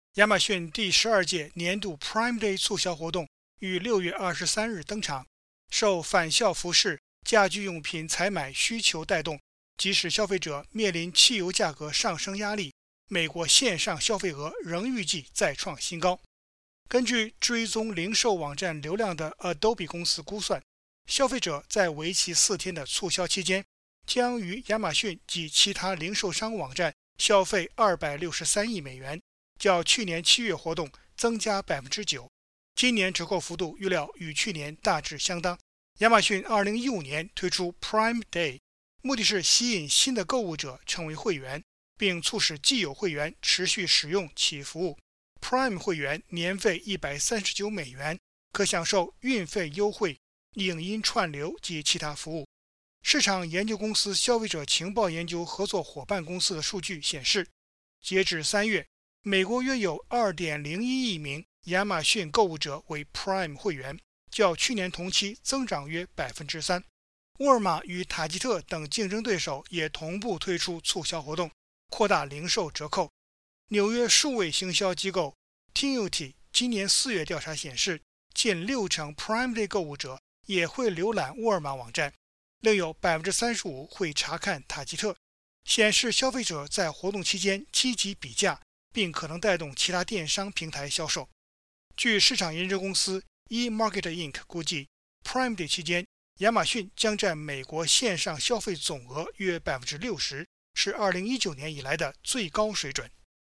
亚马逊第12届年度 Prime Day 促销活动于6月23日登场，受返校服饰、家居用品采买需求带动，即使消费者面临汽油价格上升压力，美国线上消费额仍预计再创新高。根据追踪零售网站流量的 Adobe 公司估算，消费者在为期4天的促销期间，将于亚马逊及其他零售商网站消费263亿美元，较去年7月活动增加 9%。今年折扣幅度预料与去年大致相当。亚马逊2015年推出 Prime Day， 目的是吸引新的购物者成为会员，并促使既有会员持续使用其服务。Prime 会员年费139美元，可享受运费优惠、影音串流及其他服务。市场研究公司消费者情报研究合作伙伴公司的数据显示，截至3月，美国约有 2.01 亿名亚马逊购物者为 Prime 会员，较去年同期增长约 3%。沃尔玛与塔吉特等竞争对手也同步推出促销活动，扩大零售折扣。纽约数位行销机构 Tinuti 今年4月调查显示，近60% Prime Day 购物者也会浏览沃尔玛网站，另有 35% 会查看塔吉特，显示消费者在活动期间积极比价，并可能带动其他电商平台销售。据市场研究公司 eMarket Inc. 估计， Prime Day 期间，亚马逊将占美国线上消费总额约 60%， 是2019年以来的最高水准。